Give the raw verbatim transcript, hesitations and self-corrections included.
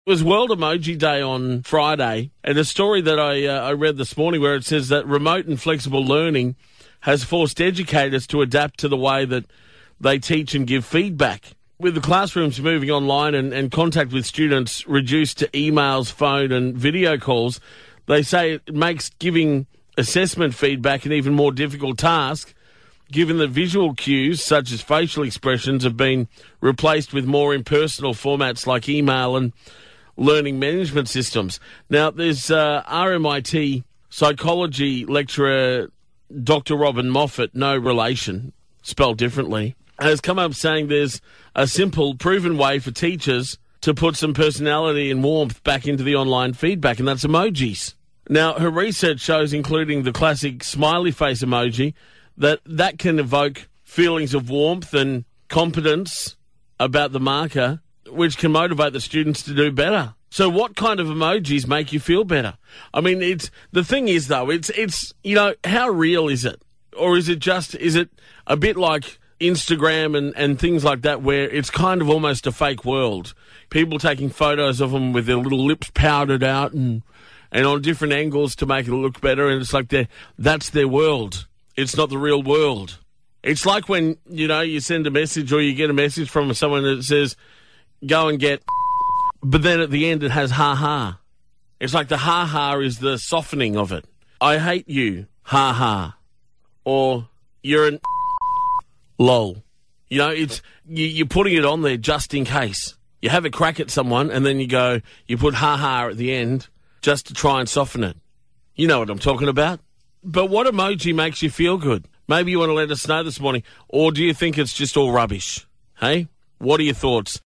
It was World Emoji Day on Friday, and a story that I uh, I read this morning where it says that remote and flexible learning has forced educators to adapt to the way that they teach and give feedback. With the classrooms moving online and, and contact with students reduced to emails, phone and video calls, they say it makes giving assessment feedback an even more difficult task, given that visual cues such as facial expressions have been replaced with more impersonal formats like email and learning management systems. Now, there's uh, R M I T psychology lecturer Doctor Robin Moffat, no relation, spelled differently, has come up saying there's a simple, proven way for teachers to put some personality and warmth back into the online feedback, and that's emojis. Now, her research shows, including the classic smiley face emoji, that that can evoke feelings of warmth and competence about the marker, which can motivate the students to do better. So what kind of emojis make you feel better? I mean, it's the thing is, though, it's, it's you know, how real is it? Or is it just, is it a bit like Instagram and, and things like that where it's kind of almost a fake world? People taking photos of them with their little lips powdered out and, and on different angles to make it look better, and it's like they're, that's their world. It's not the real world. It's like when, you know, you send a message or you get a message from someone that says, go and get, but then at the end it has ha-ha. It's like the ha-ha is the softening of it. I hate you, ha-ha. Or you're an lol. You know, it's you, you're putting it on there just in case. You have a crack at someone and then you go, you put ha-ha at the end just to try and soften it. You know what I'm talking about. But what emoji makes you feel good? Maybe you want to let us know this morning. Or do you think it's just all rubbish? Hey, what are your thoughts?